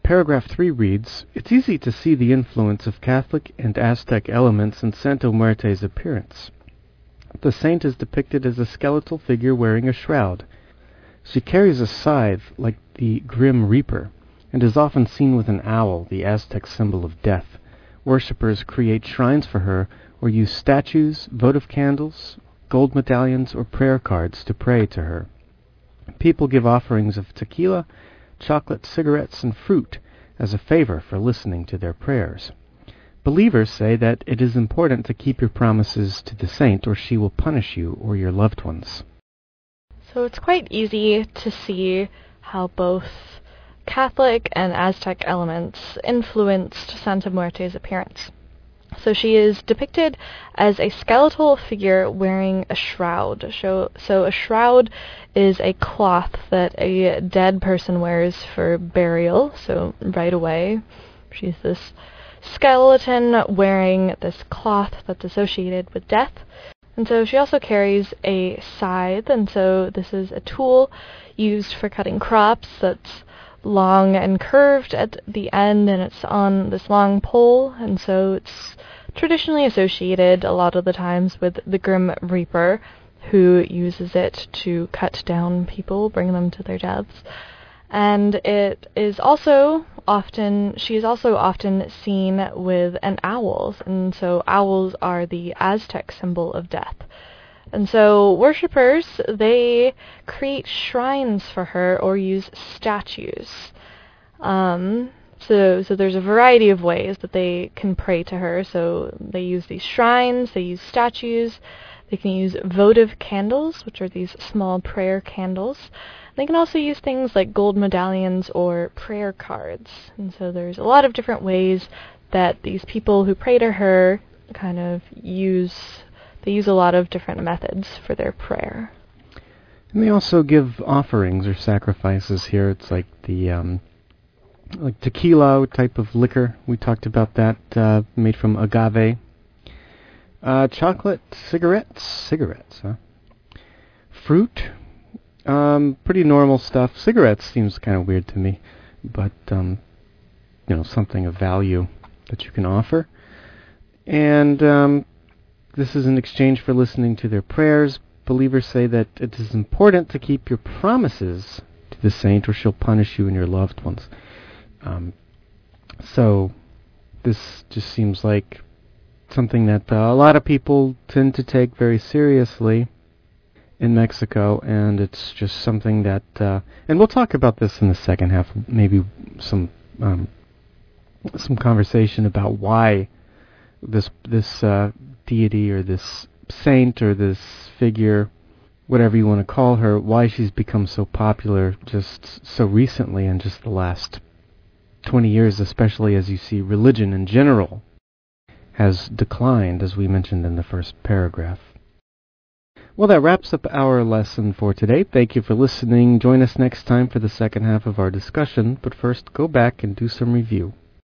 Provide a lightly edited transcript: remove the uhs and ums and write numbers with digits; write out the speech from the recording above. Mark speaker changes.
Speaker 1: Paragraph 3 reads, "It's easy to see the influence of Catholic and Aztec elements in Santa Muerte's appearance. The saint is depicted as a skeletal figure wearing a shroud. She carries a scythe like the Grim Reaper, and is often seen with an owl, the Aztec symbol of death. Worshippers create shrines for her, or use statues, votive candles, gold medallions, or prayer cards to pray to her. People give offerings of tequila, chocolate, cigarettes, and fruit as a favor for listening to their prayers. Believers say that it is important to keep your promises to the saint, or she will punish you or your loved ones."
Speaker 2: So it's quite easy to see how both Catholic and Aztec elements influenced Santa Muerte's appearance. So she is depicted as a skeletal figure wearing a shroud. So a shroud is a cloth that a dead person wears for burial, so right away she's this skeleton wearing this cloth that's associated with death. And so she also carries a scythe, and so this is a tool used for cutting crops that's long and curved at the end, and it's on this long pole, and so it's traditionally associated a lot of the times with the Grim Reaper, who uses it to cut down people, bring them to their deaths. And she is also often seen with an owl, and so owls are the Aztec symbol of death. And so worshippers, they create shrines for her or use statues. So there's a variety of ways that they can pray to her. So they use these shrines, they use statues, they can use votive candles, which are these small prayer candles. They can also use things like gold medallions or prayer cards. And so there's a lot of different ways that these people who pray to her they use a lot of different methods for their prayer.
Speaker 1: And they also give offerings or sacrifices here. It's like the like tequila type of liquor. We talked about that, made from agave. Chocolate, cigarettes, huh? Fruit, pretty normal stuff. Cigarettes seems kind of weird to me, but something of value that you can offer. And this is in exchange for listening to their prayers. Believers say that it is important to keep your promises to the saint, or she'll punish you and your loved ones. So this just seems like something that a lot of people tend to take very seriously in Mexico, and it's just something that, and we'll talk about this in the second half, maybe some conversation about why this deity or this saint or this figure, whatever you want to call her, why she's become so popular just so recently in just the last 20 years, especially as you see religion in general has declined, as we mentioned in the first paragraph. Well, that wraps up our lesson for today. Thank you for listening. Join us next time for the second half of our discussion, but first go back and do some review.